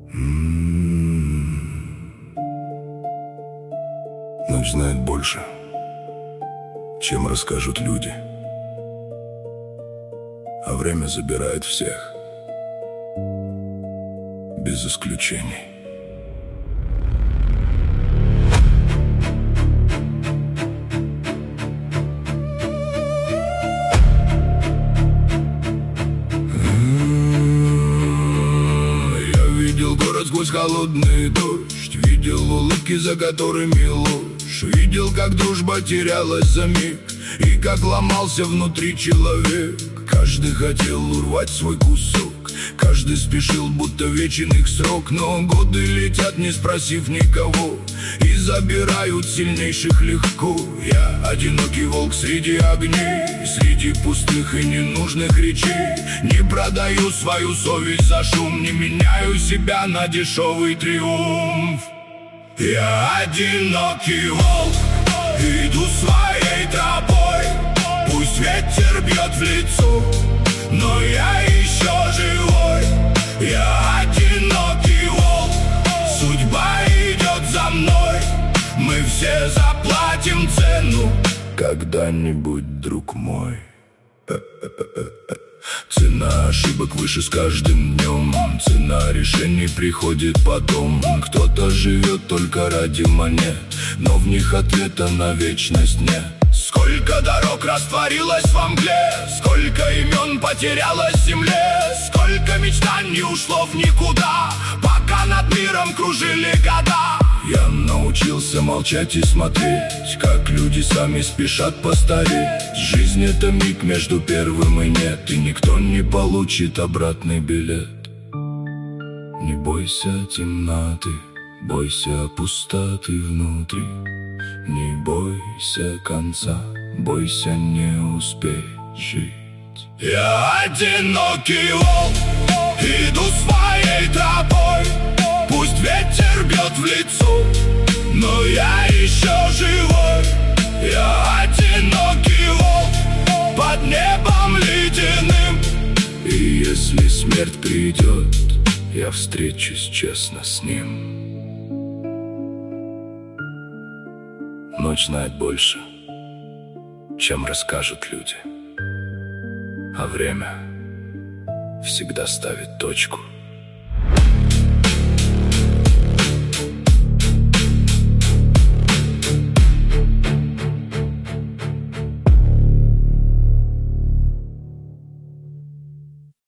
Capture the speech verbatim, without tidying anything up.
Ночь знает больше, чем расскажут люди, а время забирает всех, без исключений. Сквозь холодный дождь видел улыбки, за которыми ложь. Видел, как дружба терялась за миг, и как ломался внутри человек. Каждый хотел урвать свой кусок, каждый спешил, будто вечен их срок. Но годы летят, не спросив никого, и забирают сильнейших легко. Я одинокий волк среди огней, среди пустых и ненужных речей. Не продаю свою совесть за шум, не меняю себя на дешевый триумф. Я одинокий волк, иду своей тропой. Пусть ветер бьет в лицо, но я еще живой. Я одинокий волк, судьба идет за мной. Мы все заплатим цену когда-нибудь, друг мой. Цена ошибок выше с каждым днем, цена решений приходит потом. Кто-то живет только ради монет, но в них ответа на вечность нет. Сколько дорог растворилось во мгле, сколько имен потерялось в земле, сколько мечтаний ушло в никуда, пока над миром кружили года. Я научился молчать и смотреть, как люди сами спешат постареть. Жизнь — это миг между первым и нет, и никто не получит обратный билет. Не бойся темноты, бойся пустоты внутри. Не бойся конца, бойся не успеть жить. Я одинокий волк, иду своей тропой. Пусть ветер бьет в лицо, но я еще живой. Я одинокий волк под небом ледяным. И если смерть придет, я встречусь честно с ним. Ночь знает больше, чем расскажут люди, а время всегда ставит точку.